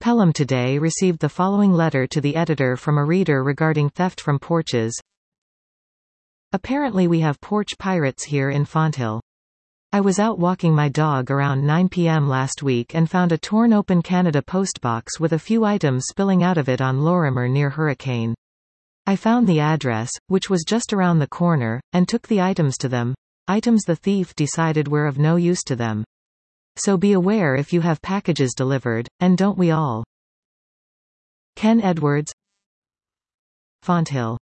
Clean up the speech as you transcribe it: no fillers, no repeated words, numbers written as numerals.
Pelham today received the following letter to the editor from a reader regarding theft from porches. Apparently we have porch pirates here in Fonthill. I was out walking my dog around 9 p.m. last week and found a torn open Canada Post box with a few items spilling out of it on Lorimer near Hurricane. I found the address, which was just around the corner, and took the items to them, items the thief decided were of no use to them. So be aware if you have packages delivered, and don't we all? Ken Edwards, Fonthill.